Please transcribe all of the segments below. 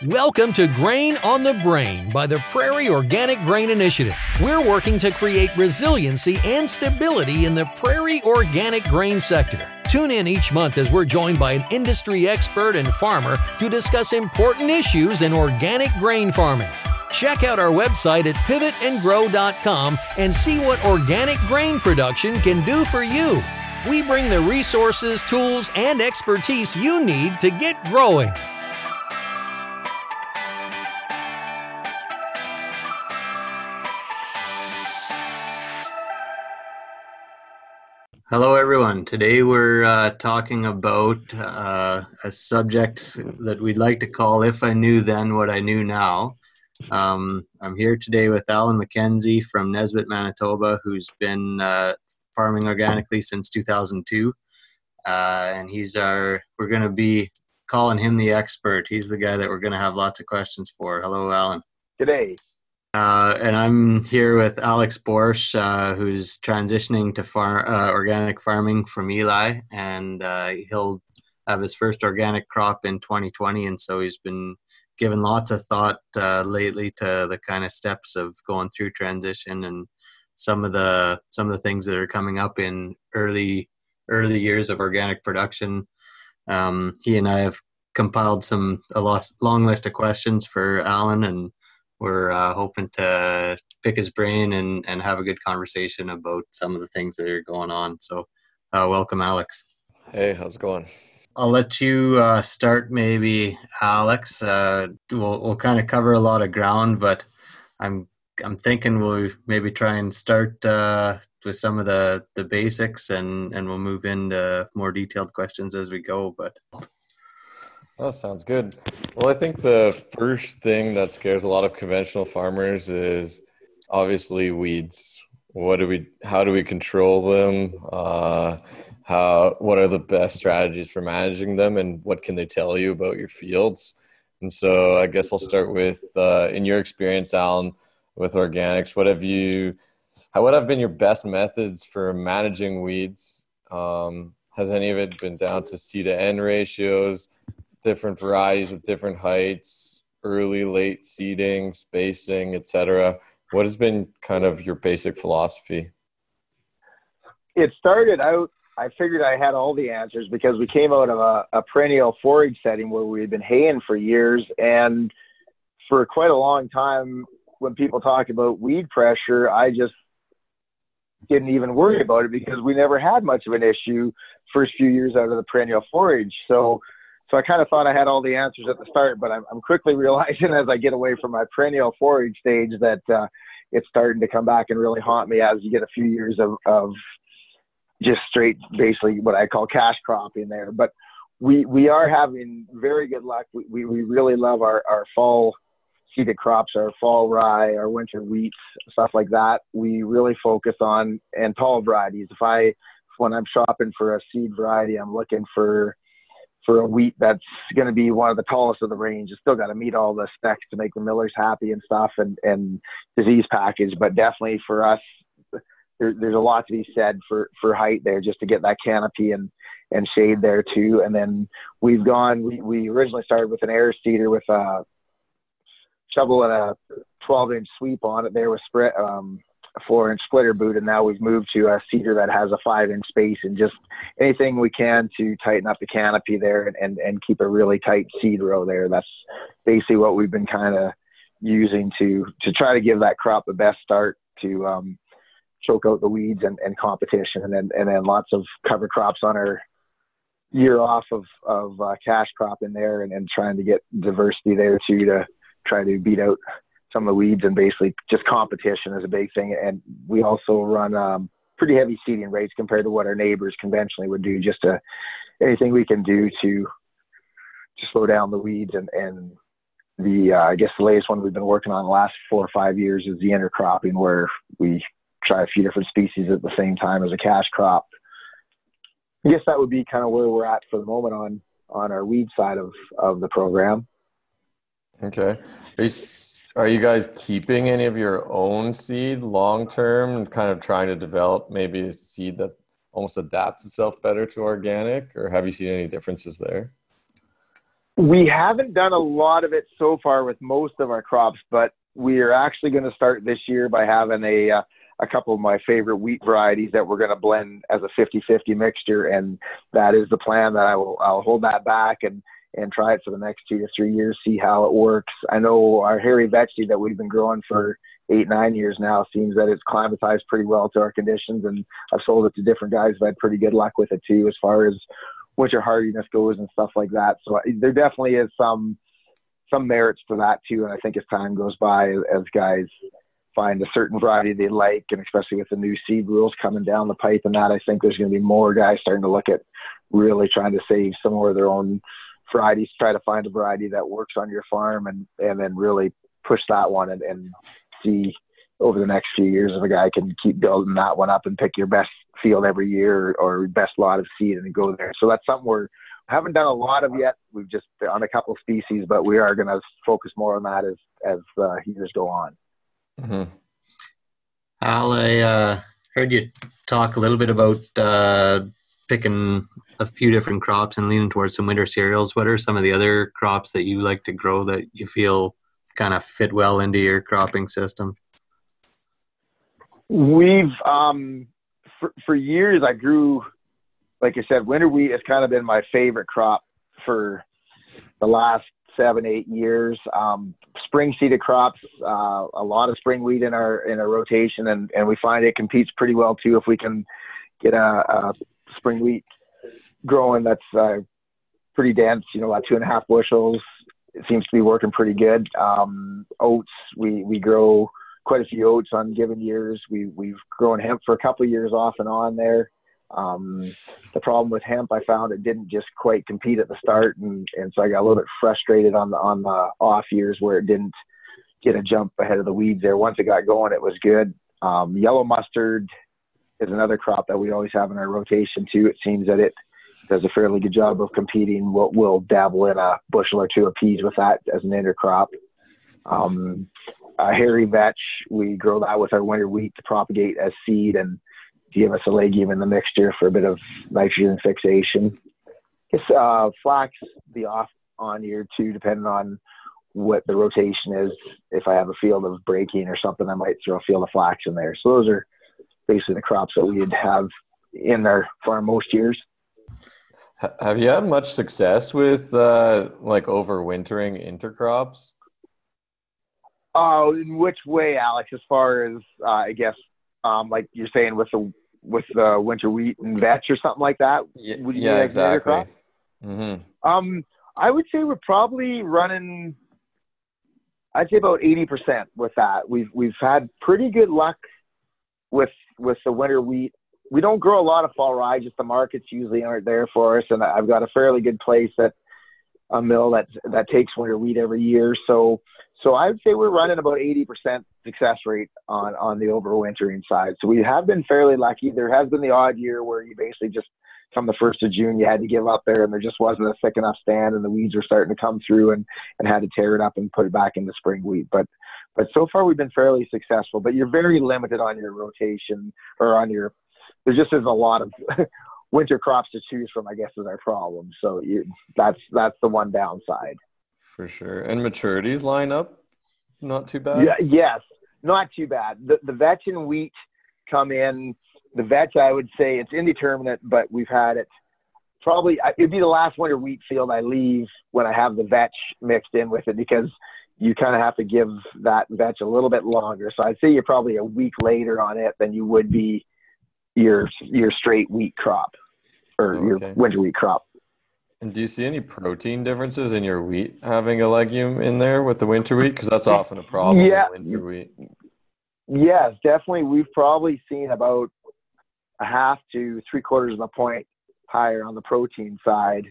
Welcome to Grain on the Brain by the Prairie Organic Grain Initiative. We're working to create resiliency and stability in the prairie organic grain sector. Tune in each month as we're joined by an industry expert and farmer to discuss important issues in organic grain farming. Check out our website at pivotandgrow.com and see what organic grain production can do for you. We bring the resources, tools, and expertise you need to get growing. Hello, everyone. Today we're talking about a subject that we'd like to call If I Knew Then What I Knew Now. I'm here today with Alan McKenzie from Nesbitt, Manitoba, who's been farming organically since 2002. And we're going to be calling him the expert. He's the guy that we're going to have lots of questions for. Hello, Alan. G'day. And I'm here with Alex Borsch, who's transitioning to organic farming from Eli, and he'll have his first organic crop in 2020. And so he's been given lots of thought lately to the kind of steps of going through transition and some of the things that are coming up in early years of organic production. He and I have compiled a long list of questions for Alan, and we're hoping to pick his brain and have a good conversation about some of the things that are going on. So welcome, Alex. Hey, how's it going? I'll let you start maybe, Alex. We'll kind of cover a lot of ground, but I'm thinking we'll maybe try and start with some of the basics, and we'll move into more detailed questions as we go. But Oh, sounds good. Well, I think the first thing that scares a lot of conventional farmers is obviously weeds. How do we control them? What are the best strategies for managing them, and what can they tell you about your fields? And so I guess I'll start with, in your experience, Alan, with organics, what have been your best methods for managing weeds? Has any of it been down to C to N ratios, different varieties with different heights, early, late seeding, spacing, etc.? What has been kind of your basic philosophy? It started out, I figured I had all the answers because we came out of a perennial forage setting where we had been haying for years. And for quite a long time, when people talked about weed pressure, I just didn't even worry about it because we never had much of an issue first few years out of the perennial forage. So I kind of thought I had all the answers at the start, but I'm quickly realizing as I get away from my perennial forage stage that it's starting to come back and really haunt me as you get a few years of just straight, basically what I call cash crop in there. But we are having very good luck. We really love our fall seeded crops, our fall rye, our winter wheats, stuff like that. We really focus on, and tall varieties. When I'm shopping for a seed variety, I'm looking for a wheat that's going to be one of the tallest of the range. It's still got to meet all the specs to make the millers happy and stuff, and disease package. But definitely for us, there's a lot to be said for height there, just to get that canopy and shade there too. And then we originally started with an air seeder with a shovel and a 12-inch sweep on it there with a 4-inch splitter boot, and now we've moved to a seeder that has a 5-inch space, and just anything we can to tighten up the canopy there and keep a really tight seed row there. That's basically what we've been kind of using to try to give that crop the best start to choke out the weeds and competition, and then lots of cover crops on our year off of cash crop in there, and trying to get diversity there too, to try to beat out some of the weeds, and basically just competition is a big thing. And we also run pretty heavy seeding rates compared to what our neighbors conventionally would do, just anything we can do to slow down the weeds. And I guess the latest one we've been working on the last 4 or 5 years is the intercropping, where we try a few different species at the same time as a cash crop. I guess that would be kind of where we're at for the moment on our weed side of the program. Okay. Are you guys keeping any of your own seed long-term and kind of trying to develop maybe a seed that almost adapts itself better to organic, or have you seen any differences there? We haven't done a lot of it so far with most of our crops, but we are actually going to start this year by having a couple of my favorite wheat varieties that we're going to blend as a 50-50 mixture. And that is the plan, that I'll hold that back and try it for the next 2 to 3 years, see how it works. I know our hairy vetch that we've been growing for 8-9 years now seems that it's climatized pretty well to our conditions. And I've sold it to different guys who've had pretty good luck with it too, as far as winter hardiness goes and stuff like that. So there definitely is some merits to that too. And I think as time goes by, as guys find a certain variety they like, and especially with the new seed rules coming down the pipe and that, I think there's going to be more guys starting to look at really trying to save some more of their own varieties, try to find a variety that works on your farm, and then really push that one and see over the next few years if a guy can keep building that one up and pick your best field every year or best lot of seed and go there. So that's something we haven't done a lot of yet. We've just on a couple of species, but we are going to focus more on that as years go on. Mm-hmm. Al, I heard you talk a little bit about picking a few different crops and leaning towards some winter cereals. What are some of the other crops that you like to grow that you feel kind of fit well into your cropping system? We've for years I grew, like I said, winter wheat has kind of been my favorite crop for the last 7-8 years. Spring seeded crops, a lot of spring wheat in our rotation, and we find it competes pretty well too if we can get a spring wheat growing that's pretty dense, about 2.5 bushels. It seems to be working pretty good. Oats, we grow quite a few oats on given years. We've grown hemp for a couple of years off and on there. The problem with hemp, I found it didn't just quite compete at the start, and so I got a little bit frustrated on the off years where it didn't get a jump ahead of the weeds there. Once it got going, it was good. Yellow mustard is another crop that we always have in our rotation too. It seems that it does a fairly good job of competing. We'll dabble in a bushel or two of peas with that as an intercrop. Hairy vetch, we grow that with our winter wheat to propagate as seed and give us a legume in the mixture for a bit of nitrogen fixation. Flax the off on year too, depending on what the rotation is. If I have a field of breaking or something, I might throw a field of flax in there. So those are basically the crops that we'd have in our farm most years. Have you had much success with overwintering intercrops? In which way, Alex? As far as I guess, like you're saying with the winter wheat and vetch or something like that. Yeah, exactly. Mm-hmm. I would say we're probably running, I'd say about 80% with that. We've had pretty good luck with the winter wheat. We don't grow a lot of fall rye, just the markets usually aren't there for us. And I've got a fairly good place at a mill that takes winter wheat every year. So I would say we're running about 80% success rate on the overwintering side. So we have been fairly lucky. There has been the odd year where you basically just come the 1st of June, you had to give up there and there just wasn't a thick enough stand and the weeds were starting to come through and had to tear it up and put it back into spring wheat. But so far we've been fairly successful, but you're very limited on your rotation or there just isn't a lot of winter crops to choose from, I guess, is our problem. So that's the one downside. For sure. And maturities line up not too bad? Yeah, yes, not too bad. The vetch and wheat come in. The vetch, I would say it's indeterminate, but we've had it probably, it'd be the last winter wheat field I leave when I have the vetch mixed in with it, because you kind of have to give that vetch a little bit longer. So I'd say you're probably a week later on it than you would be your straight wheat crop or your winter wheat crop. And do you see any protein differences in your wheat having a legume in there with the winter wheat? Because that's often a problem with winter wheat. Yes, definitely. We've probably seen about a half to 3/4 of a point higher on the protein side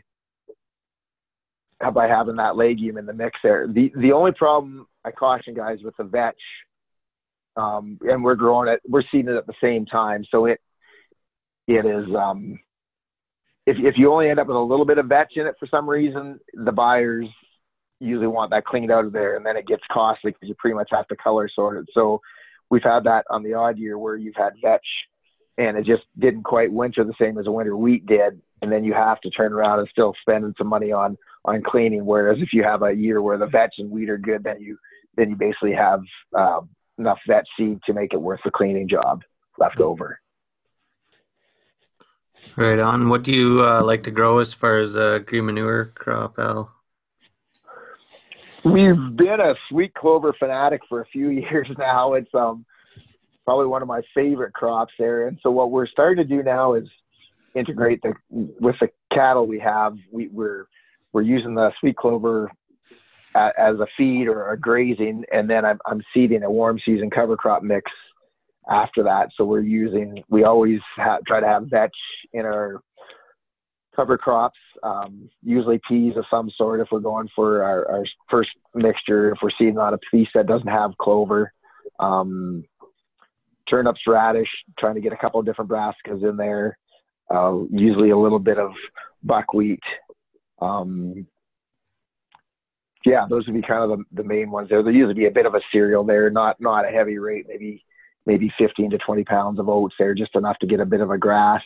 by having that legume in the mix there. The only problem I caution guys with the vetch, and we're growing it, we're seeding it at the same time. So it is, if you only end up with a little bit of vetch in it for some reason, the buyers usually want that cleaned out of there, and then it gets costly because you pretty much have to color sort it. So we've had that on the odd year where you've had vetch and it just didn't quite winter the same as a winter wheat did, and then you have to turn around and still spending some money on cleaning. Whereas if you have a year where the vetch and wheat are good, then you basically have enough vetch seed to make it worth the cleaning job left over. Right on. What do you like to grow as far as green manure crop, Al? We've been a sweet clover fanatic for a few years now. It's probably one of my favorite crops there. And so what we're starting to do now is integrate with the cattle we have. We're using the sweet clover as a feed or a grazing, and then I'm seeding a warm season cover crop mix after that. So we always try to have vetch in our cover crops, usually peas of some sort if we're going for our first mixture, if we're seeding on a piece that doesn't have clover. Turnips, radish, trying to get a couple of different brassicas in there, usually a little bit of buckwheat. Yeah, those would be kind of the main ones there. There usually be a bit of a cereal there, not a heavy rate, maybe 15 to 20 pounds of oats there, just enough to get a bit of a grass.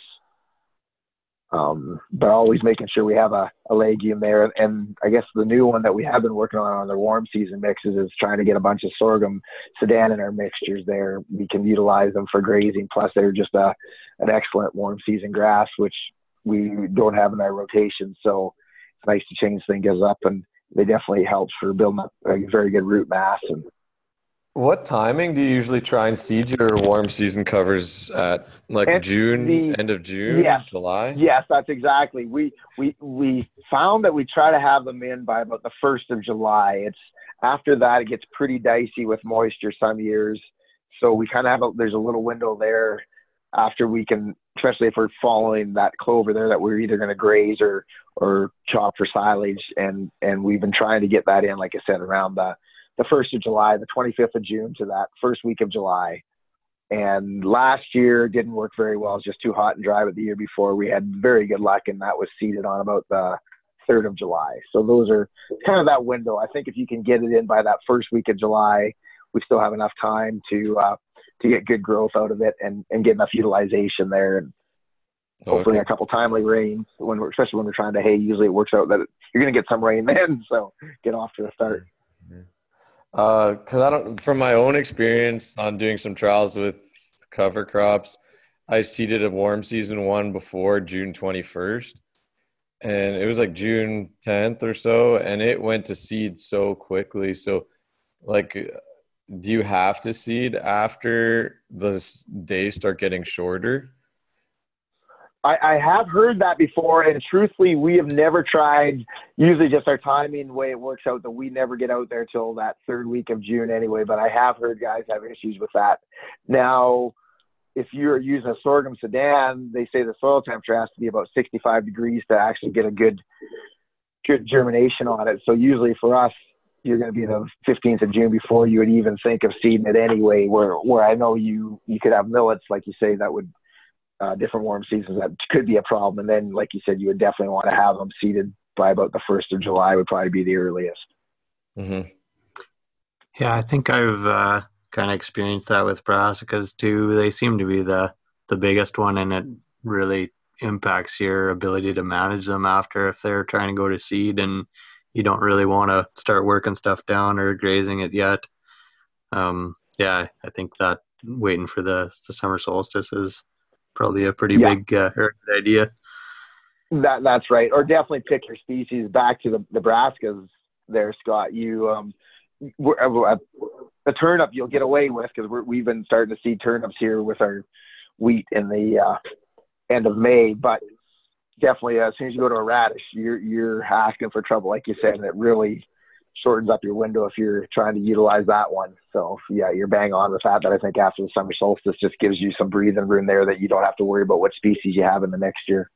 But always making sure we have a legume there. And I guess the new one that we have been working on the warm season mixes is trying to get a bunch of sorghum sudan in our mixtures there. We can utilize them for grazing. Plus they're just an excellent warm season grass, which we don't have in our rotation. So it's nice to change things up, and they definitely helps for building up a very good root mass. And what timing do you usually try and seed your warm season covers at? Like June, end of June, yes, July? Yes, that's exactly. We found that we try to have them in by about the 1st of July. It's after that it gets pretty dicey with moisture some years. So we kind of there's a little window there after we can, especially if we're following that clover there that we're either going to graze or chop for silage. And we've been trying to get that in, like I said, around the 1st of July, the 25th of June to that first week of July. And last year it didn't work very well. It was just too hot and dry. But the year before we had very good luck, and that was seeded on about the 3rd of July. So those are kind of that window. I think if you can get it in by that first week of July, we still have enough time to get good growth out of it and get enough utilization there. And hopefully a couple timely rains, especially when we're trying to hay. Usually it works out that you're going to get some rain then, so get off to the start. Because from my own experience on doing some trials with cover crops, I seeded a warm season one before June 21st, and it was like June 10th or so, and it went to seed so quickly. So, like, do you have to seed after the days start getting shorter? I have heard that before, and truthfully, we have never tried. Usually just our timing, the way it works out, that we never get out there till that 3rd week of June anyway, but I have heard guys have issues with that. Now, if you're using a sorghum sudan, they say the soil temperature has to be about 65 degrees to actually get a good germination on it. So usually for us, you're going to be the 15th of June before you would even think of seeding it anyway, where I know you could have millets, like you say, that would different warm seasons that could be a problem. And then, like you said, you would definitely want to have them seeded by about the 1st of July would probably be the earliest. Mm-hmm. Yeah, I think I've kind of experienced that with brassicas too. They seem to be the biggest one, and it really impacts your ability to manage them after if they're trying to go to seed and you don't really want to start working stuff down or grazing it yet. Yeah, I think that waiting for the summer solstice is probably a pretty big idea. That's right. Or definitely pick your species. Back to the brassicas there, Scott. You the turnip you'll get away with, because we've been starting to see turnips here with our wheat in the end of May. But definitely, as soon as you go to a radish, you're asking for trouble, like you said, and it really shortens up your window if you're trying to utilize that one. So yeah, you're bang on with that. But I think after the summer solstice just gives you some breathing room there that you don't have to worry about what species you have in the next year.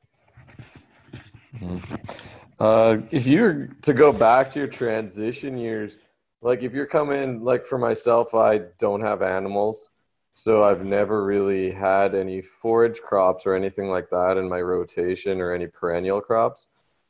Mm-hmm. If you were to go back to your transition years, like if you're coming, like for myself, I don't have animals, so I've never really had any forage crops or anything like that in my rotation or any perennial crops.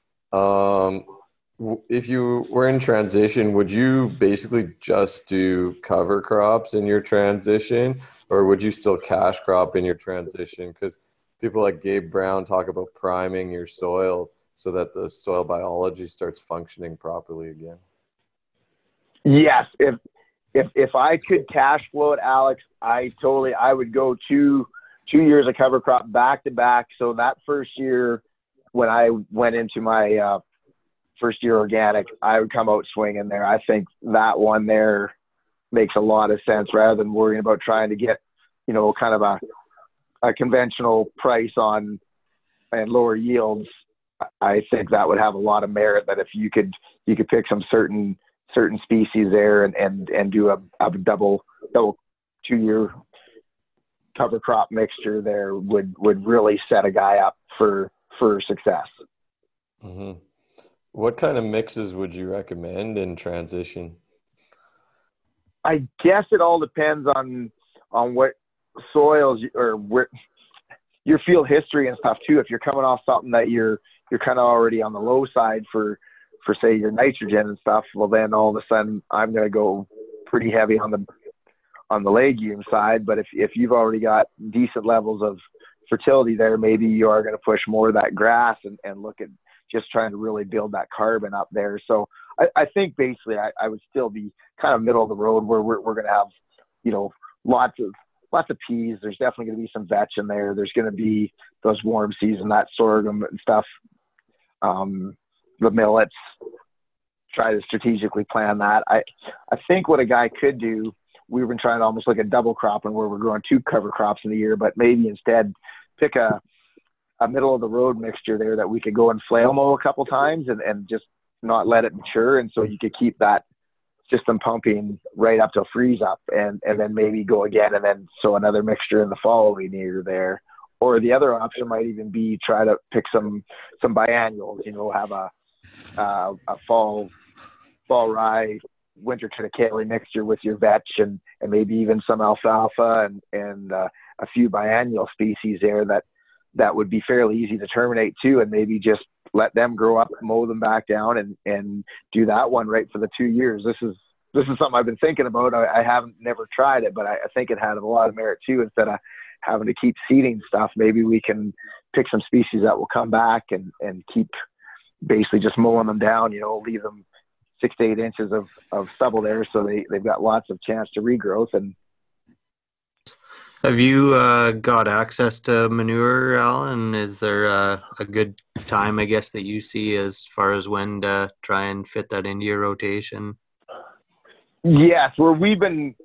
If you were in transition, would you basically just do cover crops in your transition, or would you still cash crop in your transition? Because people like Gabe Brown talk about priming your soil so that the soil biology starts functioning properly again? Yes, if I could cash flow it, Alex, I would go two years of cover crop back to back. So that first year, when I went into my first year organic, I would come out swinging there. I think that one there makes a lot of sense rather than worrying about trying to get, kind of a conventional price on and lower yields. I think that would have a lot of merit, that if you could pick some certain species there and do a double 2-year cover crop mixture there would really set a guy up for success. Mm-hmm. What kind of mixes would you recommend in transition? I guess it all depends on what soils or where your field history and stuff too. If you're coming off something that you're kind of already on the low side for say your nitrogen and stuff, well then all of a sudden I'm going to go pretty heavy on the legume side. But if you've already got decent levels of fertility there, maybe you are going to push more of that grass and look at just trying to really build that carbon up there. So I think basically I would still be kind of middle of the road, where we're going to have, lots of peas. There's definitely going to be some vetch in there. There's going to be those warm season, that sorghum and stuff. The millets, try to strategically plan that. I think what a guy could do, we've been trying to almost look at double cropping, where we're growing 2 cover crops in a year, but maybe instead pick a middle of the road mixture there that we could go and flail mow a couple times and just not let it mature. And so you could keep that system pumping right up till freeze up, and then maybe go again and then sow another mixture in the following year there. Or the other option might even be try to pick some biennials, have a fall rye, winter triticale mixture with your vetch and maybe even some alfalfa and a few biennial species there that would be fairly easy to terminate too, and maybe just let them grow up, mow them back down and do that one right for the 2 years. This is something I've been thinking about. I haven't never tried it, but I think it had a lot of merit too. Instead of having to keep seeding stuff, maybe we can pick some species that will come back and keep basically just mowing them down, leave them 6 to 8 inches of stubble there, so they've got lots of chance to regrowth. And have you got access to manure, Alan? Is there a good time, I guess, that you see as far as when to try and fit that into your rotation? Yes, where we've been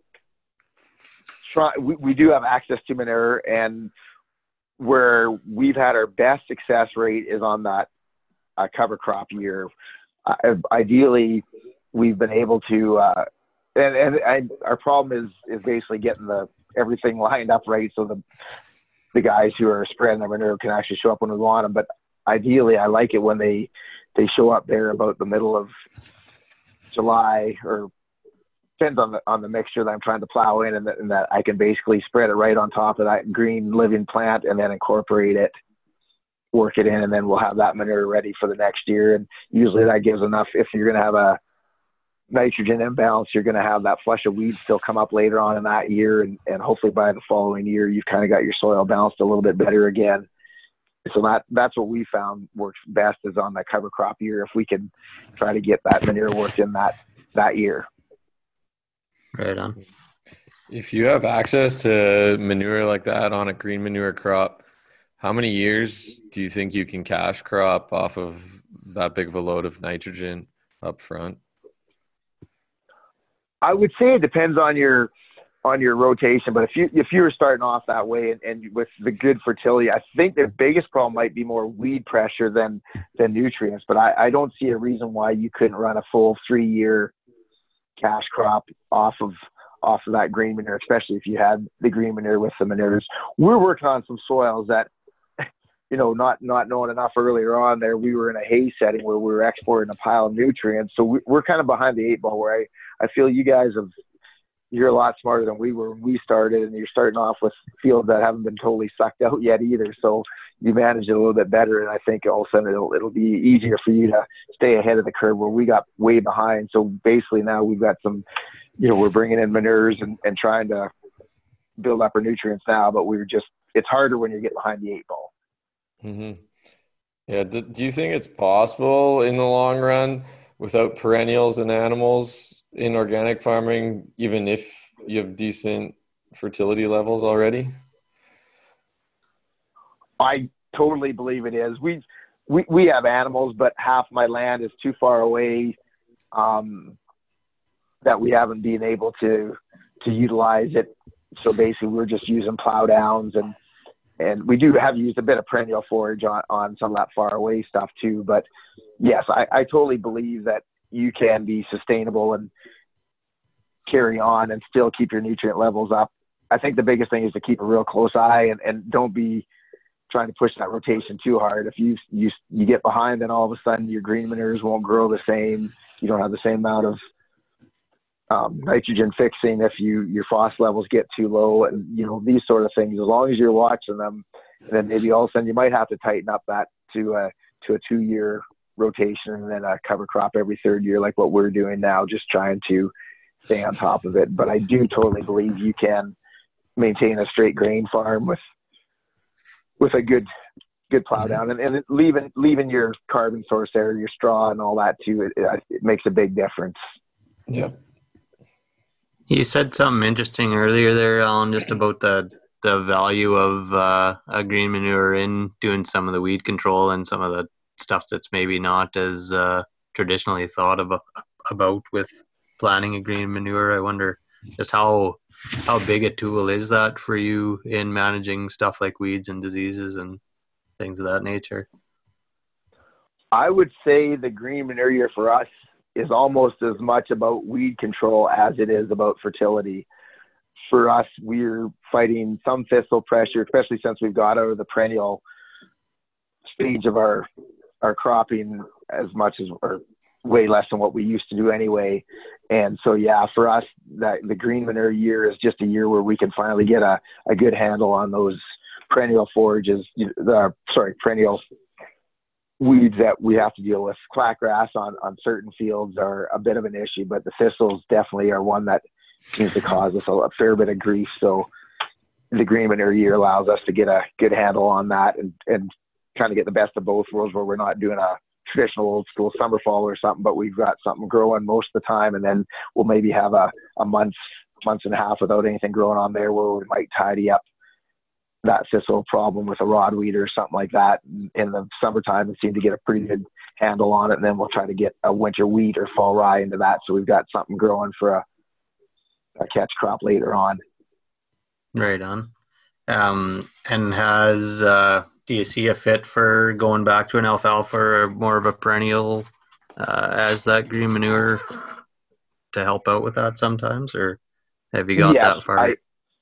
we do have access to manure, and where we've had our best success rate is on that cover crop year. Ideally, we've been able to, and our problem is basically getting everything lined up right, so the guys who are spreading their manure can actually show up when we want them. But ideally, I like it when they show up there about the middle of July, or depends on the mixture that I'm trying to plow in, and that I can basically spread it right on top of that green living plant and then incorporate it, work it in, and then we'll have that manure ready for the next year. And usually that gives enough. If you're going to have a nitrogen imbalance, you're going to have that flush of weeds still come up later on in that year, and hopefully by the following year you've kind of got your soil balanced a little bit better again. So that's what we found works best, is on that cover crop year, if we can try to get that manure worked in that year. Right on. If you have access to manure like that on a green manure crop, how many years do you think you can cash crop off of that big of a load of nitrogen up front? I would say it depends on your rotation, but if you were starting off that way and with the good fertility, I think the biggest problem might be more weed pressure than nutrients. But I don't see a reason why you couldn't run a full 3-year cash crop off of that green manure, especially if you had the green manure with the manures. We're working on some soils that, not knowing enough earlier on there, we were in a hay setting where we were exporting a pile of nutrients. So we're kind of behind the 8 ball, where I feel you guys you're a lot smarter than we were when we started, and you're starting off with fields that haven't been totally sucked out yet either. So you managed it a little bit better, and I think all of a sudden it'll be easier for you to stay ahead of the curve, where we got way behind. So basically now we've got some, we're bringing in manures and trying to build up our nutrients now, but it's harder when you get behind the 8 ball. Mm-hmm. Yeah. Do you think it's possible in the long run without perennials and animals in organic farming, even if you have decent fertility levels already? I totally believe it is. We have animals, but half my land is too far away that we haven't been able to utilize it. So basically, we're just using plow downs, and we do have used a bit of perennial forage on some of that far away stuff too. But yes, I totally believe that you can be sustainable and carry on and still keep your nutrient levels up. I think the biggest thing is to keep a real close eye and don't be trying to push that rotation too hard. If you get behind, then all of a sudden your green manures won't grow the same. You don't have the same amount of nitrogen fixing if your phos levels get too low, and these sort of things. As long as you're watching them, then maybe all of a sudden you might have to tighten up that to a 2-year rotation and then a cover crop every third year, like what we're doing now, just trying to stay on top of it. But I do totally believe you can maintain a straight grain farm with a good plow down and leaving your carbon source there, your straw and all that too. It makes a big difference. Yeah. You said something interesting earlier there, Alan, just about the value of a green manure in doing some of the weed control and some of the stuff that's maybe not as traditionally thought about with planting a green manure. I wonder just how big a tool is that for you in managing stuff like weeds and diseases and things of that nature? I would say the green manure year for us is almost as much about weed control as it is about fertility. For us, we're fighting some thistle pressure, especially since we've got out of the perennial stage of our cropping as much as, or way less than what we used to do anyway. And so, yeah, for us, the green manure year is just a year where we can finally get a good handle on those perennial forages, perennial weeds that we have to deal with. Clackgrass on certain fields are a bit of an issue, but the thistles definitely are one that seems to cause us a fair bit of grief. So the green manure year allows us to get a good handle on that and kind of get the best of both worlds, where we're not doing a traditional old school summer fall or something, but we've got something growing most of the time, and then we'll maybe have a month and a half without anything growing on there, where we might tidy up that thistle problem with a rod weed or something like that in the summertime and seem to get a pretty good handle on it. And then we'll try to get a winter wheat or fall rye into that, so we've got something growing for a catch crop later on. Right on. And do you see a fit for going back to an alfalfa or more of a perennial as that green manure to help out with that sometimes, or have you got that far?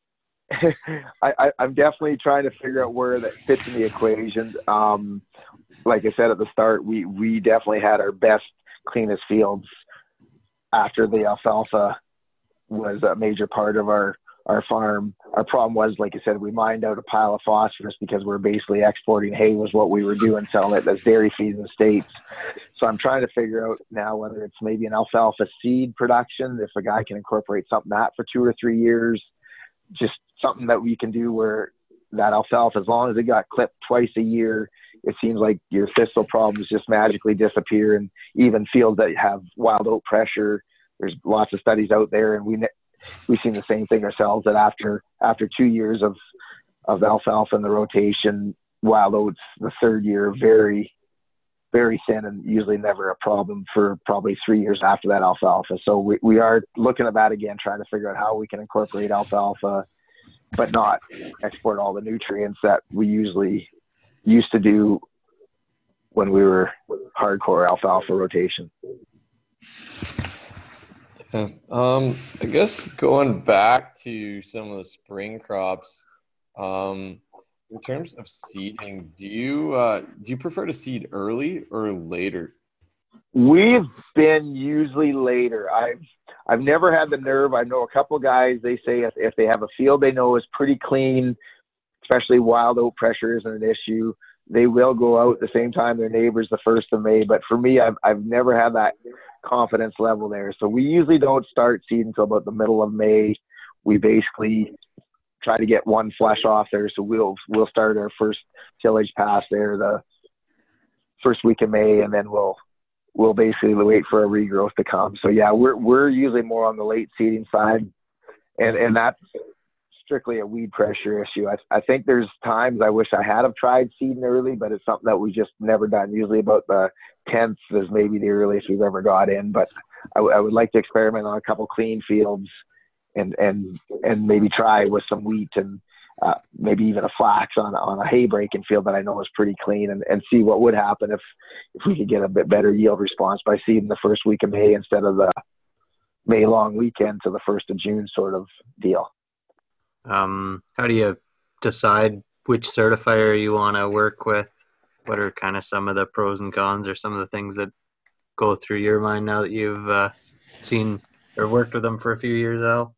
I'm definitely trying to figure out where that fits in the equation. Like I said at the start, we definitely had our best, cleanest fields after the alfalfa was a major part of our farm. Our problem was, like I said, we mined out a pile of phosphorus because we're basically exporting hay was what we were doing, selling it as dairy feed in the States. So I'm trying to figure out now whether it's maybe an alfalfa seed production, if a guy can incorporate something that for 2 or 3 years, just something that we can do where that alfalfa, as long as it got clipped twice a year, it seems like your thistle problems just magically disappear. And even fields that have wild oat pressure, there's lots of studies out there, and we've seen the same thing ourselves, that after 2 years of alfalfa in the rotation, wild oats the third year very, very thin and usually never a problem for probably 3 years after that alfalfa. So we are looking at that again, trying to figure out how we can incorporate alfalfa but not export all the nutrients that we usually used to do when we were hardcore alfalfa rotation. Yeah. I guess going back to some of the spring crops, in terms of seeding, do you prefer to seed early or later? We've been usually later. I've never had the nerve. I know a couple guys, they say if they have a field they know is pretty clean, especially wild oat pressure isn't an issue, they will go out at the same time their neighbors the 1st of May. But for me, I've never had that confidence level there. So we usually don't start seeding until about the middle of May. We basically try to get one flush off there. So we'll start our first tillage pass there the first week of May, and then we'll basically wait for a regrowth to come. So yeah, we're usually more on the late seeding side, and that's strictly a weed pressure issue. I think there's times I wish I had have tried seeding early, but it's something that we just never done. Usually about the 10th is maybe the earliest we've ever got in, but I would like to experiment on a couple clean fields and maybe try with some wheat and maybe even a flax on a hay breaking field that I know is pretty clean, and see what would happen if we could get a bit better yield response by seeding the first week of May instead of the May long weekend to the 1st of June sort of deal. How do you decide which certifier you want to work with? What are kind of some of the pros and cons, or some of the things that go through your mind now that you've seen or worked with them for a few years, Al?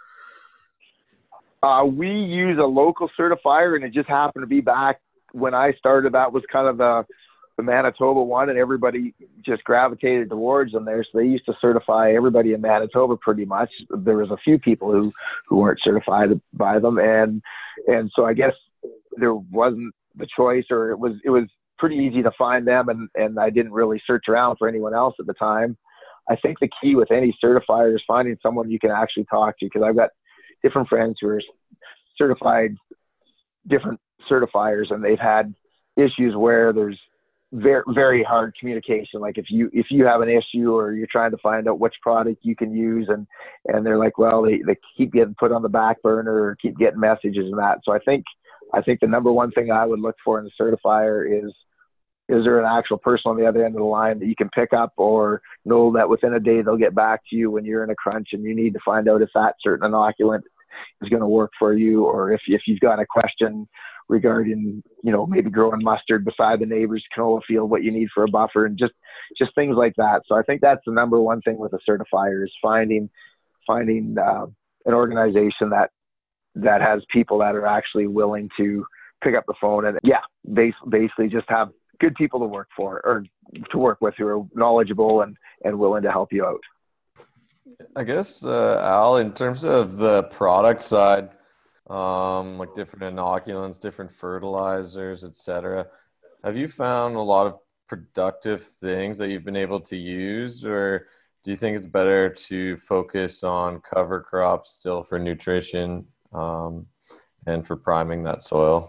We use a local certifier, and it just happened to be back when I started. That was kind of the Manitoba one, and everybody just gravitated towards them there. So they used to certify everybody in Manitoba pretty much. There was a few people who weren't certified by them, and so I guess there wasn't the choice, or it was pretty easy to find them, and I didn't really search around for anyone else at the time. I think the key with any certifier is finding someone you can actually talk to, because I've got different friends who are certified different certifiers, and they've had issues where there's very, very hard communication. Like if you have an issue, or you're trying to find out which product you can use, and they're like, well, they keep getting put on the back burner, or keep getting messages and that. So I think the number one thing I would look for in a certifier is there an actual person on the other end of the line that you can pick up, or know that within a day they'll get back to you when you're in a crunch and you need to find out if that certain inoculant is going to work for you, or if you've got a question regarding, maybe growing mustard beside the neighbor's canola field, what you need for a buffer, and just things like that. So I think that's the number one thing with a certifier, is finding an organization that has people that are actually willing to pick up the phone and basically just have good people to work for, or to work with, who are knowledgeable and willing to help you out. I guess, Al, in terms of the product side, like different inoculants, different fertilizers, etc., have you found a lot of productive things that you've been able to use, or do you think it's better to focus on cover crops still for nutrition and for priming that soil?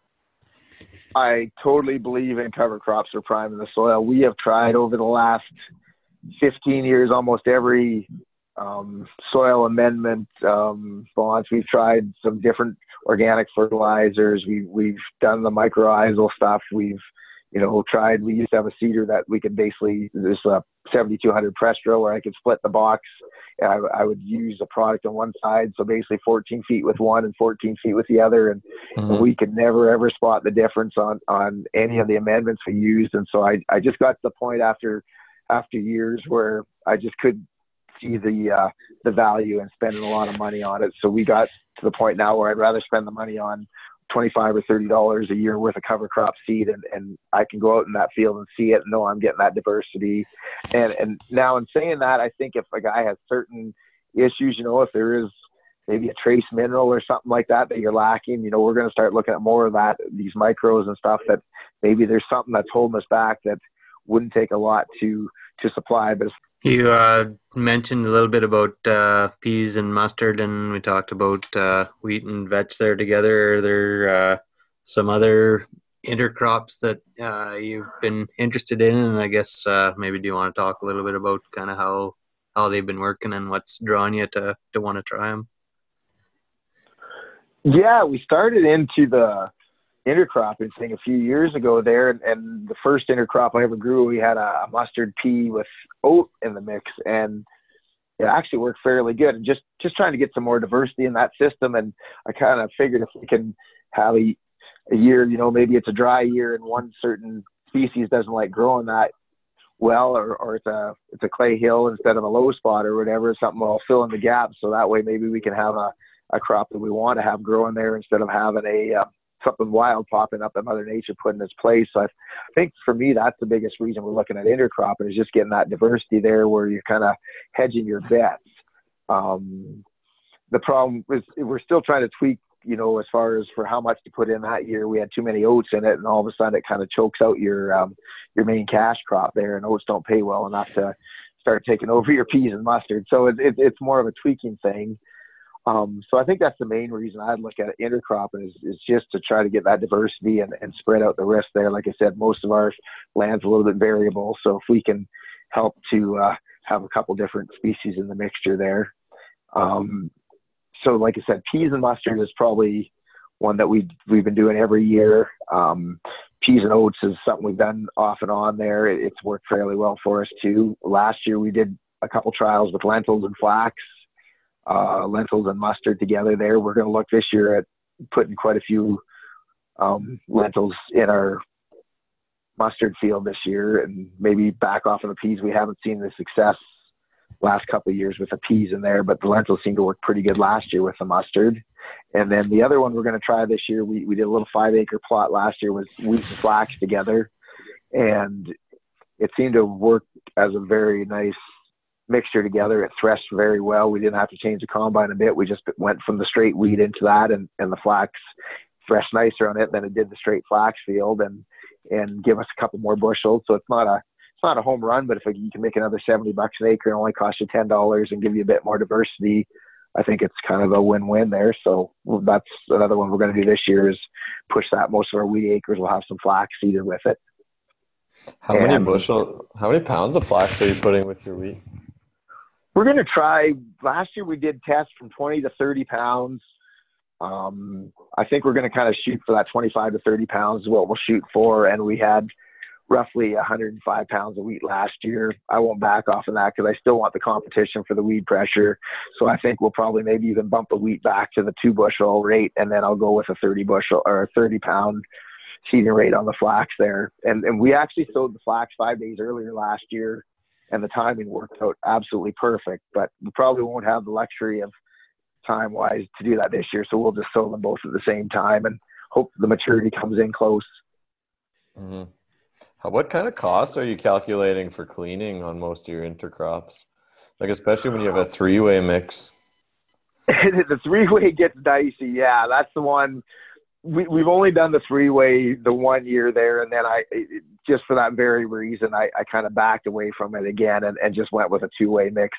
I totally believe in cover crops for priming the soil. We have tried over the last 15 years almost every soil amendment bonds. We've tried some different organic fertilizers. We've done the mycorrhizal stuff. We've tried. We used to have a seeder that we could basically, there's a 7200 Prestro where I could split the box. I would use a product on one side, so basically 14 feet with one and 14 feet with the other, and we could never ever spot the difference on any of the amendments we used. And so I just got to the point after years where I just couldn't see the value in spending a lot of money on it. So we got to the point now where I'd rather spend the money on $25 or $30 a year worth of cover crop seed, and I can go out in that field and see it and know I'm getting that diversity. And now, in saying that, I think if a guy has certain issues, if there is maybe a trace mineral or something like that you're lacking, we're going to start looking at more of that, these micros and stuff, that maybe there's something that's holding us back that wouldn't take a lot to supply. But you mentioned a little bit about peas and mustard, and we talked about wheat and vetch there together. Are there some other intercrops that you've been interested in? And I guess maybe do you want to talk a little bit about kind of how they've been working and what's drawing you to want to try them? Yeah, we started into the intercropping thing a few years ago there, and the first intercrop I ever grew, we had a mustard pea with oat in the mix, and it actually worked fairly good. And just trying to get some more diversity in that system, and I kind of figured if we can have a year, maybe it's a dry year and one certain species doesn't like growing that well, or it's a clay hill instead of a low spot or whatever, something will fill in the gaps, so that way maybe we can have a crop that we want to have growing there instead of having something wild popping up that Mother Nature put in its place. So I think for me, that's the biggest reason we're looking at intercropping, is just getting that diversity there where you're kind of hedging your bets. The problem is we're still trying to tweak as far as for how much to put in that year, we had too many oats in it, and all of a sudden it kind of chokes out your main cash crop there, and oats don't pay well enough to start taking over your peas and mustard. So it's more of a tweaking thing. So I think that's the main reason I'd look at intercropping is just to try to get that diversity and spread out the risk there. Like I said, most of our land's a little bit variable. So if we can help to have a couple different species in the mixture there. So like I said, peas and mustard is probably one that we've been doing every year. Peas and oats is something we've done off and on there. It's worked fairly well for us too. Last year we did a couple trials with lentils and flax. Lentils and mustard together there. We're going to look this year at putting quite a few lentils in our mustard field this year, and maybe back off of the peas. We haven't seen the success last couple of years with the peas in there, but the lentils seemed to work pretty good last year with the mustard. And then the other one we're going to try this year, we did a little 5-acre plot last year with wheat and flax together, and it seemed to work as a very nice mixture together. It threshed very well. We didn't have to change the combine a bit. We just went from the straight wheat into that, and the flax threshed nicer on it than it did the straight flax field, and give us a couple more bushels. So it's not a home run, but if you can make another $70 an acre and only cost you $10 and give you a bit more diversity, I think it's kind of a win-win there. So that's another one we're going to do this year, is push that. Most of our wheat acres will have some flax seeded with it. How many pounds of flax are you putting with your wheat? We're going to try. Last year we did tests from 20 to 30 pounds. I think we're going to kind of shoot for that 25 to 30 pounds is what we'll shoot for. And we had roughly 105 pounds of wheat last year. I won't back off of that because I still want the competition for the weed pressure. So I think we'll probably maybe even bump the wheat back to the 2 bushel rate, and then I'll go with a 30 bushel or a 30 pound seeding rate on the flax there. And we actually sowed the flax 5 days earlier last year, and the timing worked out absolutely perfect, but we probably won't have the luxury of time-wise to do that this year. So we'll just sow them both at the same time and hope the maturity comes in close. Mm-hmm. What kind of costs are you calculating for cleaning on most of your intercrops? Like, especially when you have a 3-way mix. The 3-way gets dicey. Yeah, that's the one. We've only done the 3-way the 1 year there, and then just for that very reason, I kind of backed away from it again and just went with a 2-way mix.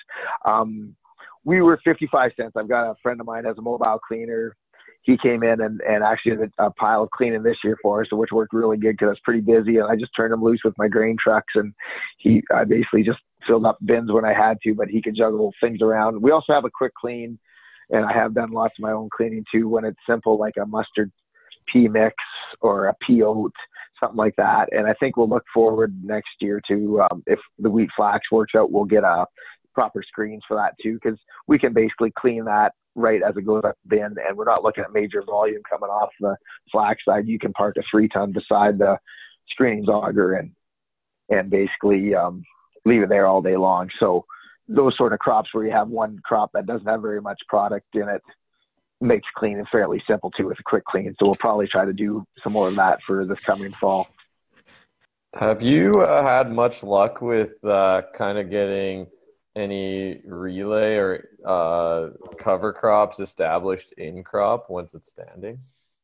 We were 55 cents. I've got a friend of mine has a mobile cleaner. He came in and actually did a pile of cleaning this year for us, which worked really good because I was pretty busy, and I just turned him loose with my grain trucks, and I basically just filled up bins when I had to, but he could juggle things around. We also have a quick clean, and I have done lots of my own cleaning too when it's simple, like a mustard pea mix or a pea oat, something like that. And I think we'll look forward next year to, if the wheat flax works out, we'll get a proper screens for that too, because we can basically clean that right as it goes up the bin, and we're not looking at major volume coming off the flax side. You can park a 3-ton beside the screenings auger and basically leave it there all day long. So those sort of crops where you have one crop that doesn't have very much product in it makes cleaning fairly simple too with a quick clean. So we'll probably try to do some more of that for this coming fall. Have you had much luck with kind of getting any relay or cover crops established in crop once it's standing?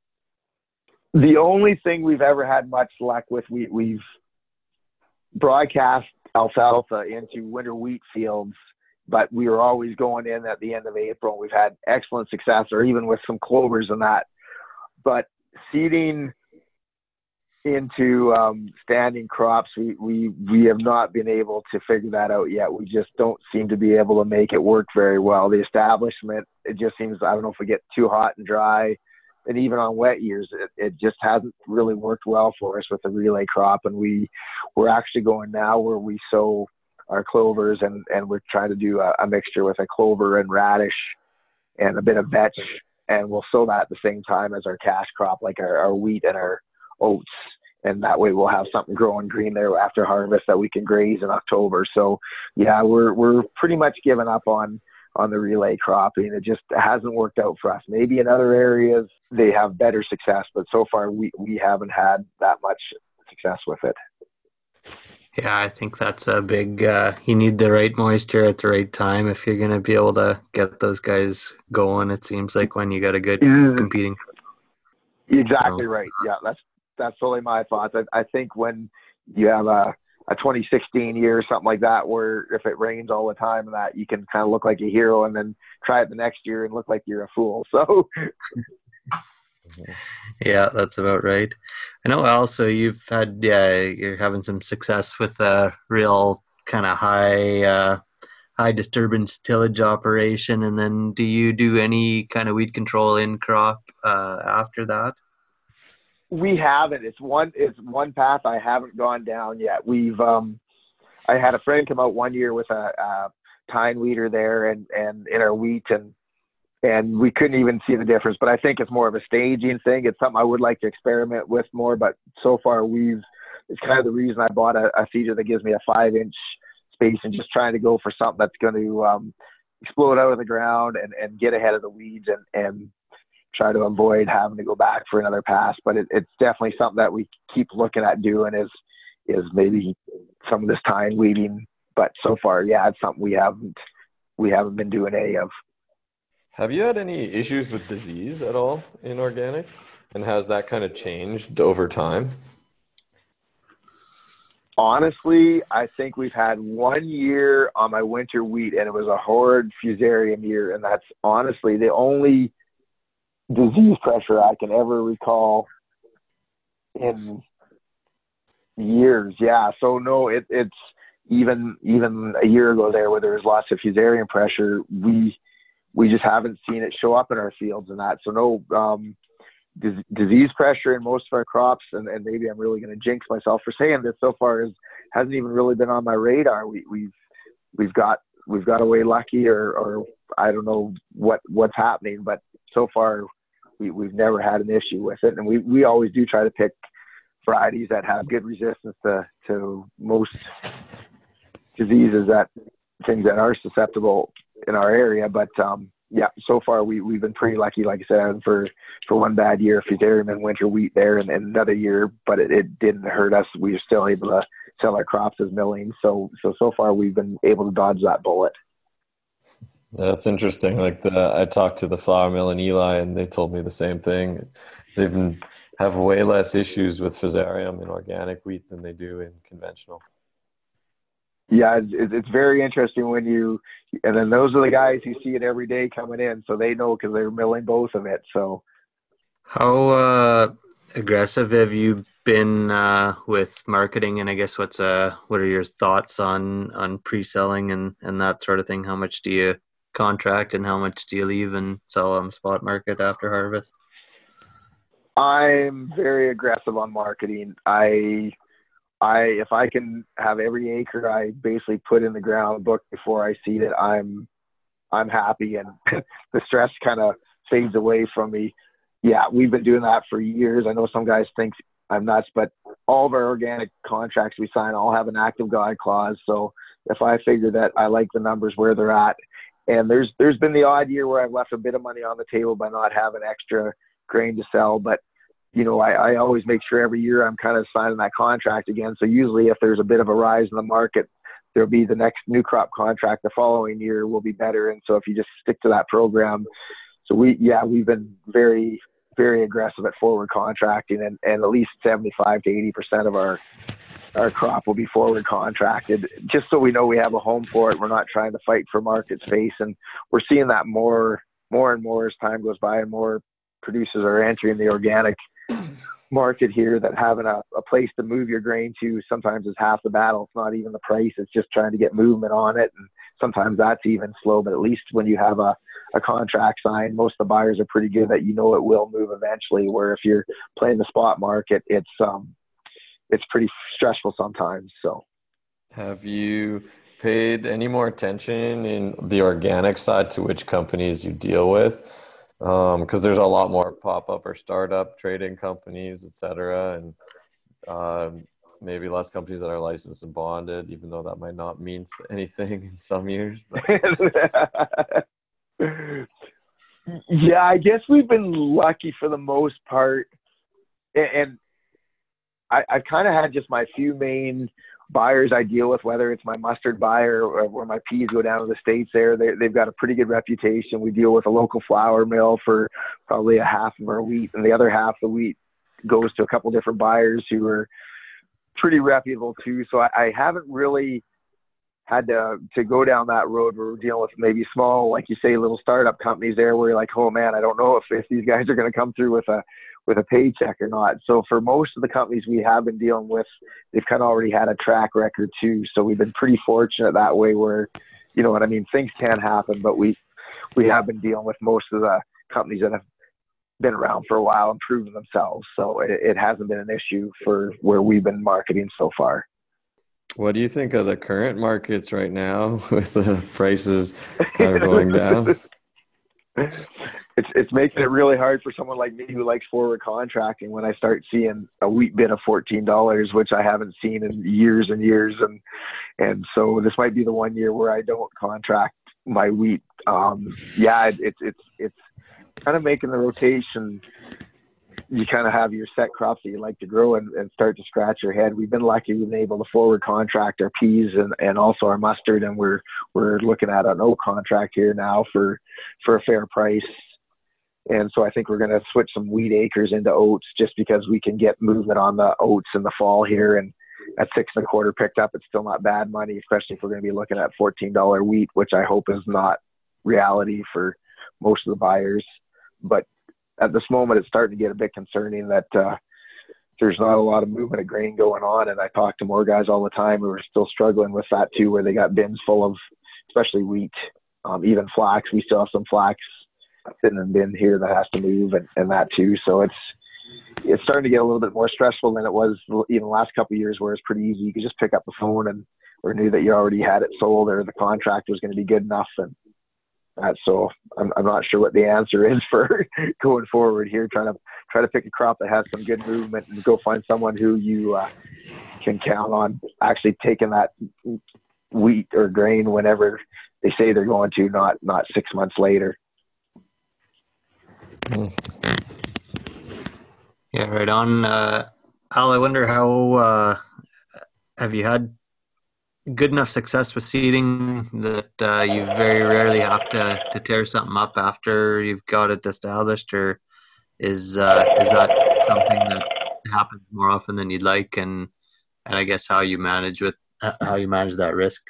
The only thing we've ever had much luck with, we've broadcast alfalfa into winter wheat fields, but we were always going in at the end of April. We've had excellent success, or even with some clovers and that. But seeding into standing crops, we have not been able to figure that out yet. We just don't seem to be able to make it work very well. The establishment, it just seems, I don't know if we get too hot and dry, and even on wet years, it just hasn't really worked well for us with the relay crop. And we're actually going now where we sow our clovers, and we're trying to do a mixture with a clover and radish and a bit of vetch, and we'll sow that at the same time as our cash crop, like our wheat and our oats, and that way we'll have something growing green there after harvest that we can graze in October. So yeah, we're pretty much given up on the relay cropping. It just hasn't worked out for us. Maybe in other areas they have better success, but so far we haven't had that much success with it. Yeah, I think that's a big. You need the right moisture at the right time if you're going to be able to get those guys going. It seems like when you got a good You're competing. So, exactly right. Yeah, that's totally my thoughts. I think when you have a 2016 year or something like that, where if it rains all the time and that, you can kind of look like a hero, and then try it the next year and look like you're a fool. So yeah, that's about right. I know also you've had, you're having some success with a real kind of high disturbance tillage operation. And then do you do any kind of weed control in crop after that? we haven't. It's one path I haven't gone down yet. I had a friend come out one year with a tine weeder there and in our wheat, and we couldn't even see the difference. But I think it's more of a staging thing. It's something I would like to experiment with more. But so far, it's kind of the reason I bought a seeder that gives me a 5-inch space, and just trying to go for something that's going to explode out of the ground and get ahead of the weeds and try to avoid having to go back for another pass. But it's definitely something that we keep looking at doing is maybe some of this tine weeding. But so far, yeah, it's something we haven't been doing any of. Have you had any issues with disease at all in organic? And has that kind of changed over time? Honestly, I think we've had 1 year on my winter wheat, and it was a horrid fusarium year, and that's honestly the only disease pressure I can ever recall in years. Yeah, so no, it's even a year ago there where there was lots of fusarium pressure. We just haven't seen it show up in our fields and that. So no disease pressure in most of our crops, and maybe I'm really going to jinx myself for saying this, so far hasn't even really been on my radar. We've got away lucky, or I don't know what's happening, but so far we've never had an issue with it. And we always do try to pick varieties that have good resistance to most diseases, things that are susceptible in our area. But yeah, so far we've been pretty lucky, like I said, for one bad year, fusarium and winter wheat there, and another year, but it didn't hurt us. We were still able to sell our crops as milling. So far we've been able to dodge that bullet. That's interesting. Like I talked to the flour mill in Eli, and they told me the same thing. Have way less issues with fusarium in organic wheat than they do in conventional. Yeah, it's very interesting and then those are the guys who see it every day coming in, so they know because they're milling both of it. So, how aggressive have you been with marketing? And I guess what are your thoughts on pre-selling and that sort of thing? How much do you contract and how much do you leave and sell on the spot market after harvest? I'm very aggressive on marketing. If I can have every acre I basically put in the ground book before I seed it, I'm happy, and the stress kind of fades away from me. Yeah, we've been doing that for years. I know some guys think I'm nuts, but all of our organic contracts we sign all have an active guide clause. So if I figure that I like the numbers where they're at, and there's been the odd year where I've left a bit of money on the table by not having extra grain to sell, but I always make sure every year I'm kind of signing that contract again. So usually if there's a bit of a rise in the market, there'll be the next new crop contract the following year will be better. And so if you just stick to that program, so we've been very, very aggressive at forward contracting, and at least 75 to 80% of our crop will be forward contracted, just so we know we have a home for it. We're not trying to fight for market space. And we're seeing that more and more as time goes by, and more producers are entering the organic market here, that having a place to move your grain to sometimes is half the battle. It's not even the price, it's just trying to get movement on it, and sometimes that's even slow. But at least when you have a contract signed, most of the buyers are pretty good that it will move eventually, where if you're playing the spot market, it's pretty stressful sometimes. So have you paid any more attention in the organic side to which companies you deal with? Because there's a lot more pop-up or startup trading companies, et cetera, and maybe less companies that are licensed and bonded, even though that might not mean anything in some years. Yeah, I guess we've been lucky for the most part, and I've kind of had just my few main buyers I deal with, whether it's my mustard buyer or my peas go down to the States there, they've got a pretty good reputation. We deal with a local flour mill for probably a half of our wheat, and the other half of the wheat goes to a couple different buyers who are pretty reputable too. So I haven't really had to go down that road where we're dealing with maybe small, like you say, little startup companies there where you're like, oh man, I don't know if these guys are going to come through with a paycheck or not. So for most of the companies we have been dealing with, they've kind of already had a track record too. So we've been pretty fortunate that way where, you know what I mean, things can happen, but we have been dealing with most of the companies that have been around for a while and proven themselves. So it hasn't been an issue for where we've been marketing so far. What do you think of the current markets right now with the prices kind of going down? It's making it really hard for someone like me who likes forward contracting when I start seeing a wheat bid of $14, which I haven't seen in years and years. And so this might be the one year where I don't contract my wheat. It's kind of making the rotation. You kind of have your set crops that you like to grow and start to scratch your head. We've been lucky we've been able to forward contract our peas and also our mustard, and we're looking at an oat contract here now for a fair price. And so I think we're going to switch some wheat acres into oats just because we can get movement on the oats in the fall here. And at 6.25 picked up, it's still not bad money, especially if we're going to be looking at $14 wheat, which I hope is not reality for most of the buyers. But at this moment, it's starting to get a bit concerning that there's not a lot of movement of grain going on. And I talk to more guys all the time who are still struggling with that too, where they got bins full of, especially wheat, even flax. We still have some flax sitting in a bin here that has to move and that too. So it's starting to get a little bit more stressful than it was even the last couple of years, where it's pretty easy. You could just pick up the phone or knew that you already had it sold or the contract was going to be good enough. And so I'm not sure what the answer is for going forward here, trying to pick a crop that has some good movement and go find someone who you can count on actually taking that wheat or grain whenever they say they're going to, not 6 months later. Yeah, right on. Al, I wonder how have you had good enough success with seeding that you very rarely have to tear something up after you've got it established, or is that something that happens more often than you'd like? And I guess how you manage that risk.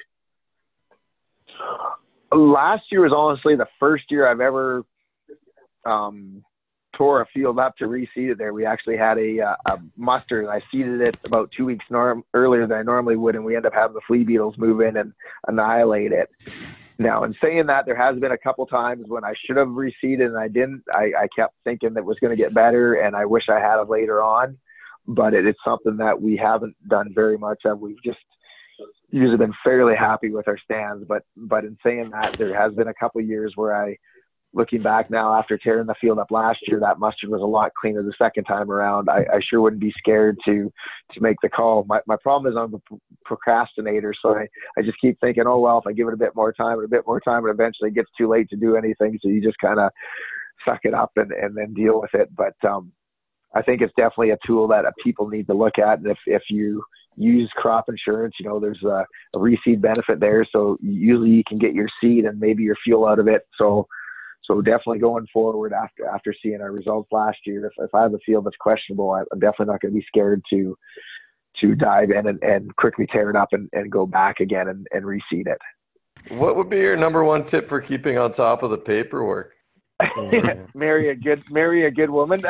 Last year was honestly the first year I've ever tore a field up to reseed it there. We actually had a mustard, and I seeded it about 2 weeks earlier than I normally would, and we ended up having the flea beetles move in and annihilate it. Now, in saying that, there has been a couple times when I should have reseeded and I didn't. I kept thinking that it was going to get better, and I wish I had it later on, but it's something that we haven't done very much of. We've just usually been fairly happy with our stands, but in saying that, there has been a couple years where looking back now after tearing the field up last year, that mustard was a lot cleaner the second time around. I sure wouldn't be scared to make the call. My problem is I'm a procrastinator, so I just keep thinking, oh, well, if I give it a bit more time, and eventually it gets too late to do anything. So you just kind of suck it up and then deal with it. But I think it's definitely a tool that people need to look at. And if you use crop insurance, there's a reseed benefit there. So usually you can get your seed and maybe your fuel out of it. So definitely going forward after seeing our results last year, if I have a field that's questionable, I'm definitely not going to be scared to dive in and quickly tear it up and go back again and reseed it. What would be your number one tip for keeping on top of the paperwork? Marry a good woman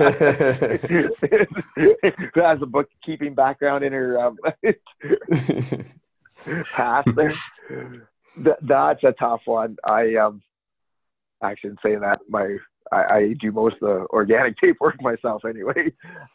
who has a bookkeeping background in her past there. That's a tough one. Actually, in saying that, I do most of the organic paperwork myself anyway.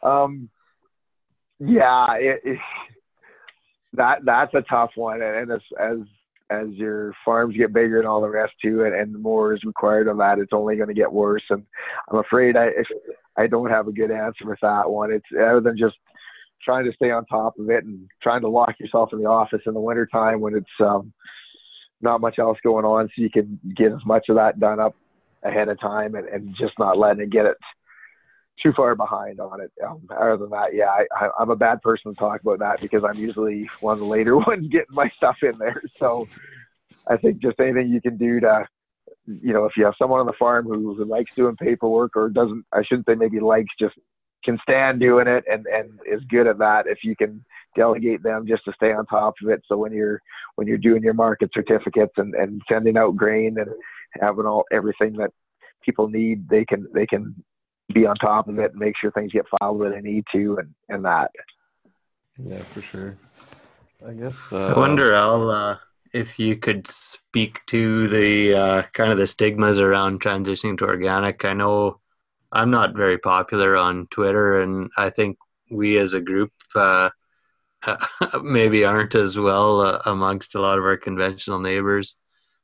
That's a tough one, and as your farms get bigger and all the rest too, and more is required of that, it's only going to get worse. And I'm afraid I don't have a good answer with that one. It's other than just trying to stay on top of it and trying to lock yourself in the office in the wintertime when it's not much else going on, so you can get as much of that done up ahead of time and just not letting it too far behind on it. Other than that, yeah, I'm a bad person to talk about that because I'm usually one of the later ones getting my stuff in there. So I think just anything you can do to, if you have someone on the farm who likes doing paperwork or doesn't, I shouldn't say maybe likes, just can stand doing it and is good at that. If you can delegate them just to stay on top of it. So when you're doing your market certificates and sending out grain and having everything that people need, they can be on top of it and make sure things get filed where they need to and that. Yeah, for sure. I guess. I wonder, Al, if you could speak to the kind of the stigmas around transitioning to organic. I know I'm not very popular on Twitter, and I think we as a group maybe aren't as well amongst a lot of our conventional neighbors.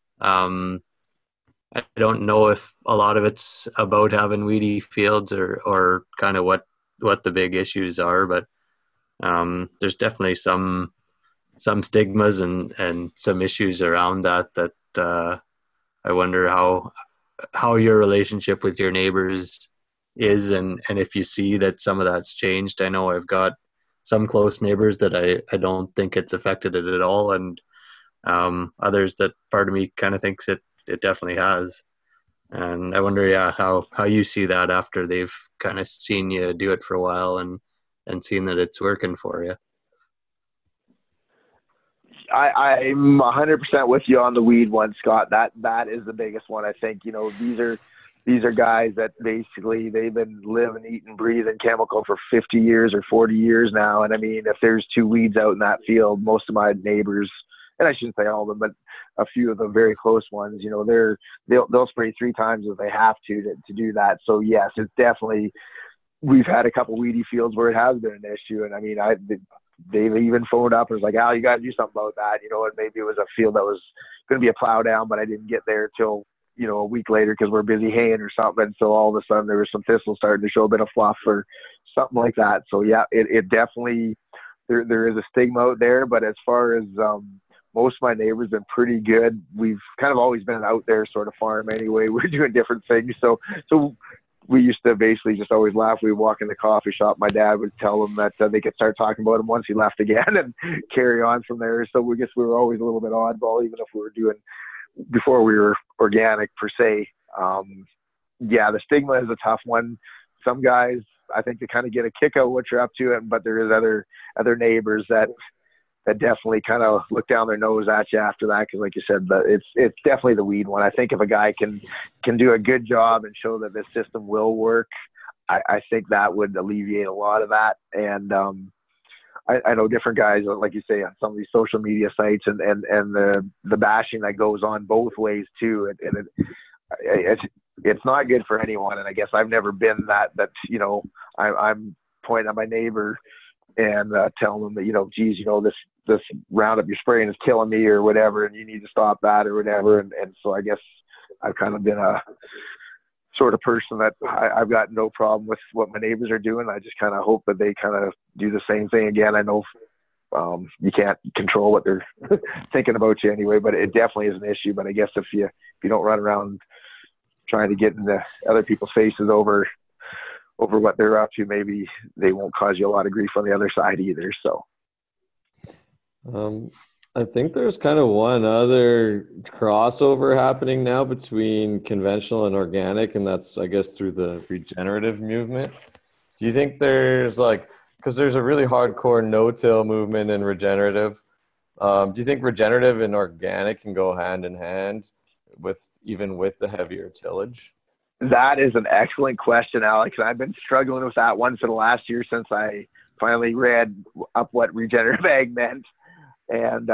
I don't know if a lot of it's about having weedy fields or kind of what the big issues are, but there's definitely some stigmas and some issues around that I wonder how your relationship with your neighbors is and if you see that some of that's changed. I know I've got some close neighbors that I don't think it's affected it at all, and others that part of me kind of thinks it definitely has. And I wonder, how you see that after they've kind of seen you do it for a while and seen that it's working for you. I'm 100% with you on the weed one, Scott. That is the biggest one. I think, these are guys that basically they've been living, eating, breathing chemical for 50 years or 40 years now. And I mean, if there's 2 weeds out in that field, most of my neighbors, and I shouldn't say all of them, but a few of the very close ones, they'll spray 3 times if they have to do that. So yes, it's definitely, we've had a couple weedy fields where it has been an issue. And I mean, they've even phoned up and was like, Al, you got to do something about that. And maybe it was a field that was going to be a plow down, but I didn't get there till, a week later because we're busy haying or something. And so all of a sudden there was some thistles starting to show a bit of fluff or something like that. So yeah, it definitely, there is a stigma out there, but as far as, most of my neighbors have been pretty good. We've kind of always been an out there sort of farm anyway. We're doing different things. So we used to basically just always laugh. We would walk in the coffee shop. My dad would tell them that they could start talking about him once he left again and carry on from there. So we guess we were always a little bit oddball, even if we were doing, before we were organic per se. The stigma is a tough one. Some guys, I think they kind of get a kick out of what you're up to, but there is other neighbors that definitely kind of look down their nose at you after that. Cause like you said, it's definitely the weed one. I think if a guy can do a good job and show that this system will work, I think that would alleviate a lot of that. And, I know different guys, like you say, on some of these social media sites and the bashing that goes on both ways too. It's not good for anyone. And I guess I've never been that, I'm pointing at my neighbor and telling them that, geez, this Roundup you're spraying is killing me or whatever, and you need to stop that or whatever. And so I guess I've kind of been a sort of person that I've got no problem with what my neighbors are doing. I just kind of hope that they kind of do the same thing again. I know you can't control what they're thinking about you anyway, but it definitely is an issue. But I guess if you don't run around trying to get into other people's faces over what they're up to, maybe they won't cause you a lot of grief on the other side either. So I think there's kind of one other crossover happening now between conventional and organic, and that's, I guess, through the regenerative movement. Do you think there's because there's a really hardcore no-till movement in regenerative. Do you think regenerative and organic can go hand in hand even with the heavier tillage? That is an excellent question, Alex. I've been struggling with that one for the last year since I finally read up what regenerative ag meant. And,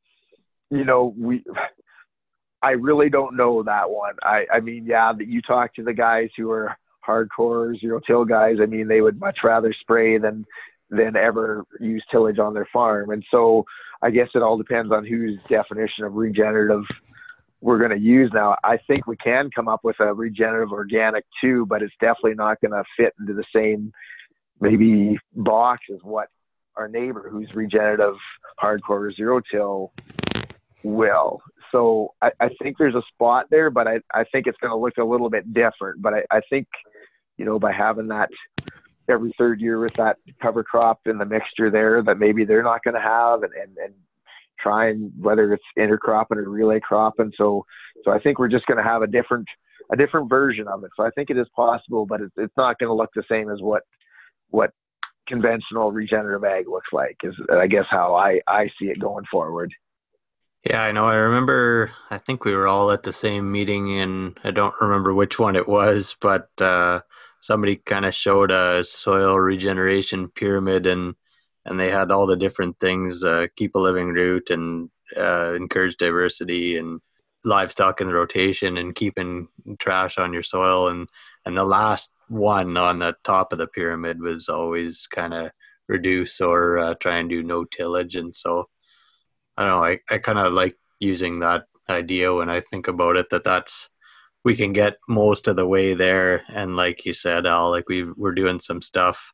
I really don't know that one. I mean, that you talk to the guys who are hardcore zero-till guys. I mean, they would much rather spray than ever use tillage on their farm. And so I guess it all depends on whose definition of regenerative we're going to use now. I think we can come up with a regenerative organic too, but it's definitely not going to fit into the same maybe box as what our neighbor who's regenerative hardcore zero-till will. So I think there's a spot there, but I think it's going to look a little bit different. But I think by having that every third year with that cover crop in the mixture there that maybe they're not going to have, and trying whether it's intercropping or relay cropping. So I think we're just going to have a different version of it. So I think it is possible, but it's not going to look the same as what conventional regenerative ag looks like, is I guess how I see it going forward. Yeah, I know. I remember, I think we were all at the same meeting, and I don't remember which one it was, but somebody kind of showed a soil regeneration pyramid, and they had all the different things, keep a living root and encourage diversity and livestock in the rotation and keeping trash on your soil. And the last one on the top of the pyramid was always kind of reduce or try and do no tillage. And so I don't know, I kind of like using that idea when I think about it, that's we can get most of the way there. And like you said, Al, like we're doing some stuff.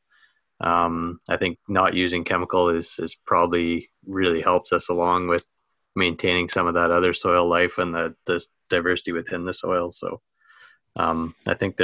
I think not using chemical is probably really helps us along with maintaining some of that other soil life and the diversity within the soil. So I think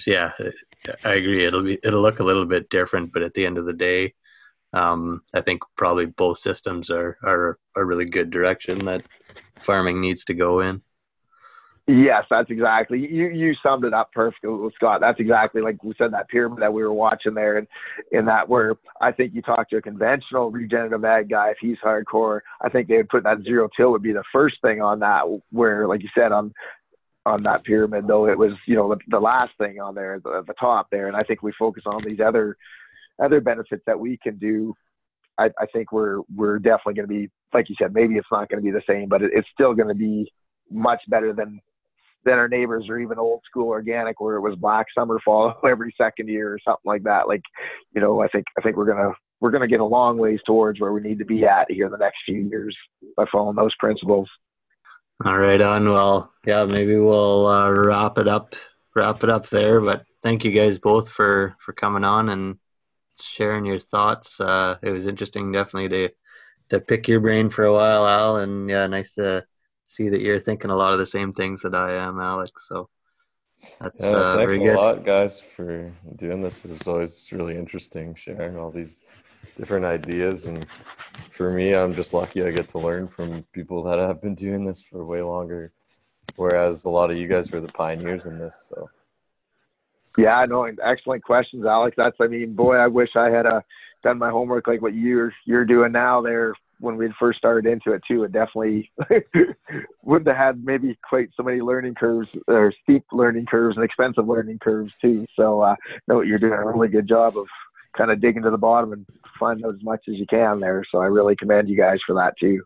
I agree. It'll look a little bit different, but at the end of the day, I think probably both systems are a really good direction that farming needs to go in. Yes, that's exactly. You summed it up perfectly, Scott. That's exactly like we said, that pyramid that we were watching there, and in that where I think you talk to a conventional regenerative ag guy, if he's hardcore, I think they would put that zero till would be the first thing on that. Where, like you said, on that pyramid, though, it was the last thing on there at the top there, and I think we focus on these other benefits that we can do. I think we're definitely going to be, like you said, maybe it's not going to be the same, but it's still going to be much better than our neighbors, or even old school organic where it was black summer fall every second year or something like that. Like, I think we're gonna get a long ways towards where we need to be at here in the next few years by following those principles. All right, on. Well, yeah, maybe we'll wrap it up there. But thank you guys both for coming on and sharing your thoughts. It was interesting, definitely to pick your brain for a while, Al, and yeah, nice to see that you're thinking a lot of the same things that I am, Alex. So that's very good. Thanks a lot, guys, for doing this. It was always really interesting sharing all these different ideas. And for me, I'm just lucky I get to learn from people that have been doing this for way longer, whereas a lot of you guys were the pioneers in this. So yeah, no, excellent questions, Alex. Boy, I wish I had done my homework like what you're doing now there when we first started into it too. It definitely wouldn't have had maybe quite so many learning curves, or steep learning curves and expensive learning curves too. So no, you're doing a really good job of kind of digging to the bottom and finding out as much as you can there. So I really commend you guys for that too.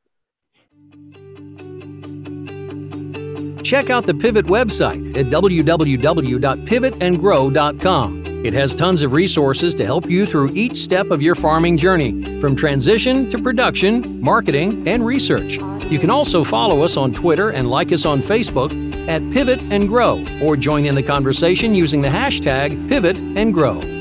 Check out the Pivot website at www.pivotandgrow.com. It has tons of resources to help you through each step of your farming journey, from transition to production, marketing, and research. You can also follow us on Twitter and like us on Facebook at Pivot and Grow, or join in the conversation using the hashtag Pivot and Grow.